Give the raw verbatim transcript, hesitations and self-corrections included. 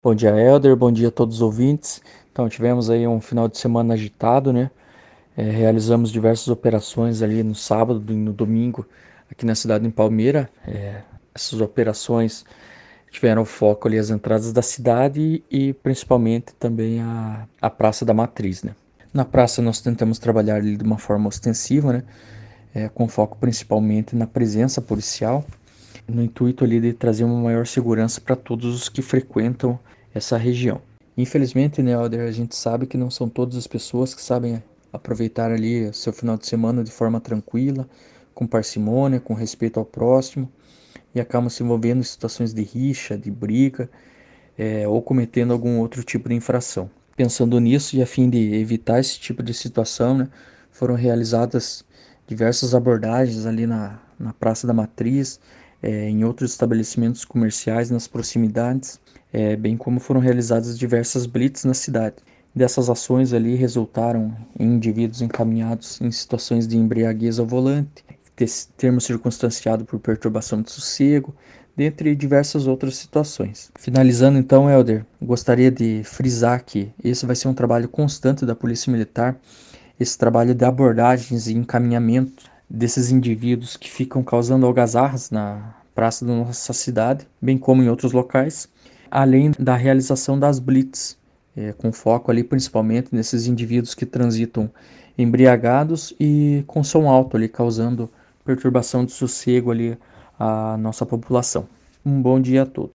Bom dia, Helder. Bom dia a todos os ouvintes. Então, tivemos aí um final de semana agitado, né? É, realizamos diversas operações ali no sábado e no domingo aqui na cidade de Palmeira. É, essas operações tiveram foco ali as entradas da cidade e principalmente também a, a Praça da Matriz, né? Na praça nós tentamos trabalhar ali de uma forma ostensiva, né? É, com foco principalmente na presença policial, no intuito ali de trazer uma maior segurança para todos os que frequentam essa região. Infelizmente, né, Alder, a gente sabe que não são todas as pessoas que sabem aproveitar ali seu final de semana de forma tranquila, com parcimônia, com respeito ao próximo, e acabam se envolvendo em situações de rixa, de briga, é, ou cometendo algum outro tipo de infração. Pensando nisso e a fim de evitar esse tipo de situação, né, foram realizadas diversas abordagens ali na, na Praça da Matriz, é, em outros estabelecimentos comerciais nas proximidades, é, bem como foram realizadas diversas blitz na cidade. Dessas ações ali resultaram em indivíduos encaminhados em situações de embriaguez ao volante, termo circunstanciado por perturbação de sossego, dentre diversas outras situações. Finalizando então, Helder, gostaria de frisar que esse vai ser um trabalho constante da Polícia Militar, esse trabalho de abordagens e encaminhamento desses indivíduos que ficam causando algazarras na praça da nossa cidade, bem como em outros locais, além da realização das blitz, é, com foco ali principalmente nesses indivíduos que transitam embriagados e com som alto ali, causando perturbação de sossego ali à nossa população. Um bom dia a todos.